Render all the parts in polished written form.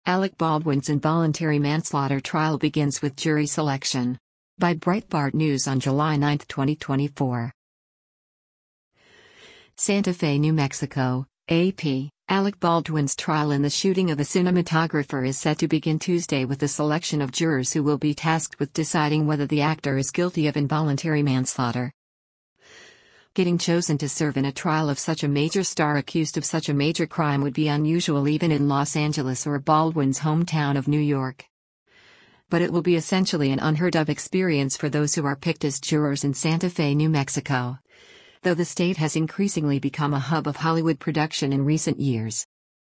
Alec Baldwin's involuntary manslaughter trial begins with jury selection. By Breitbart News on July 9, 2024. Santa Fe, New Mexico, AP. Alec Baldwin's trial in the shooting of a cinematographer is set to begin Tuesday with the selection of jurors who will be tasked with deciding whether the actor is guilty of involuntary manslaughter. Getting chosen to serve in a trial of such a major star accused of such a major crime would be unusual even in Los Angeles or Baldwin's hometown of New York. But it will be essentially an unheard-of experience for those who are picked as jurors in Santa Fe, New Mexico, though the state has increasingly become a hub of Hollywood production in recent years.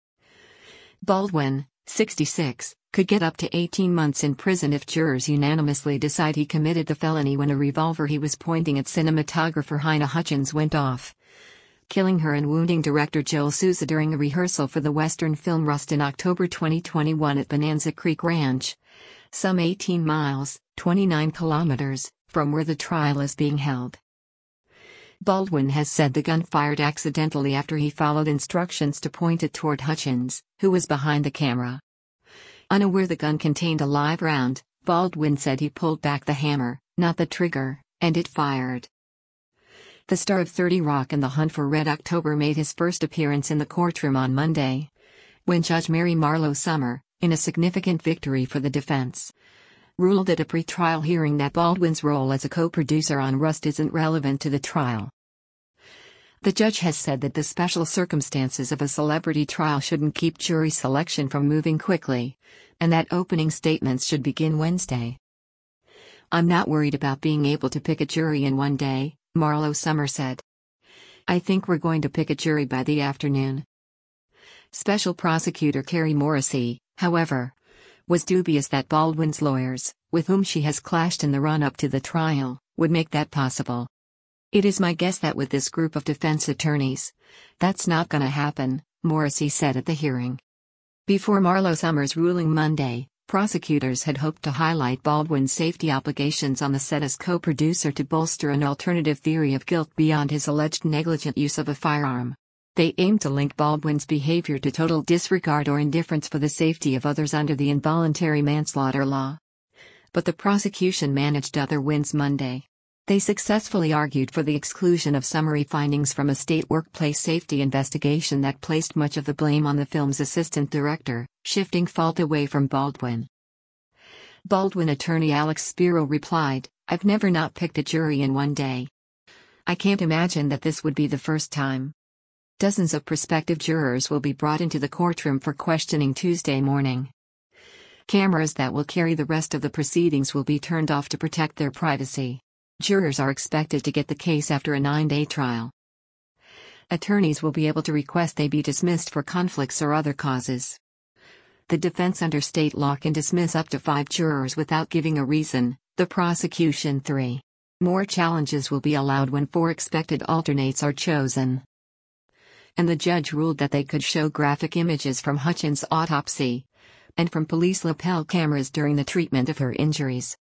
Baldwin, 66, could get up to 18 months in prison if jurors unanimously decide he committed the felony when a revolver he was pointing at cinematographer Halyna Hutchins went off, killing her and wounding director Joel Souza during a rehearsal for the Western film Rust in October 2021 at Bonanza Creek Ranch, some 18 miles, 29 kilometers, from where the trial is being held. Baldwin has said the gun fired accidentally after he followed instructions to point it toward Hutchins, who was behind the camera. Unaware the gun contained a live round, Baldwin said he pulled back the hammer, not the trigger, and it fired. The star of 30 Rock and The Hunt for Red October made his first appearance in the courtroom on Monday, when Judge Mary Marlowe Summer, in a significant victory for the defense, ruled at a pre-trial hearing that Baldwin's role as a co-producer on Rust isn't relevant to the trial. The judge has said that the special circumstances of a celebrity trial shouldn't keep jury selection from moving quickly, and that opening statements should begin Wednesday. "I'm not worried about being able to pick a jury in one day," Marlowe Summer said. "I think we're going to pick a jury by the afternoon." Special Prosecutor Carrie Morrissey, however, was dubious that Baldwin's lawyers, with whom she has clashed in the run-up to the trial, would make that possible. "It is my guess that with this group of defense attorneys, that's not gonna happen," Morrissey said at the hearing. Before Marlowe Summer's ruling Monday, prosecutors had hoped to highlight Baldwin's safety obligations on the set as co-producer to bolster an alternative theory of guilt beyond his alleged negligent use of a firearm. They aimed to link Baldwin's behavior to total disregard or indifference for the safety of others under the involuntary manslaughter law. But the prosecution managed other wins Monday. They successfully argued for the exclusion of summary findings from a state workplace safety investigation that placed much of the blame on the film's assistant director, shifting fault away from Baldwin. Baldwin attorney Alex Spiro replied, "I've never not picked a jury in one day. I can't imagine that this would be the first time." Dozens of prospective jurors will be brought into the courtroom for questioning Tuesday morning. Cameras that will carry the rest of the proceedings will be turned off to protect their privacy. Jurors are expected to get the case after a 9-day trial. Attorneys will be able to request they be dismissed for conflicts or other causes. The defense under state law can dismiss up to 5 jurors without giving a reason, the prosecution 3. More challenges will be allowed when 4 expected alternates are chosen. And the judge ruled that they could show graphic images from Hutchins' autopsy and from police lapel cameras during the treatment of her injuries.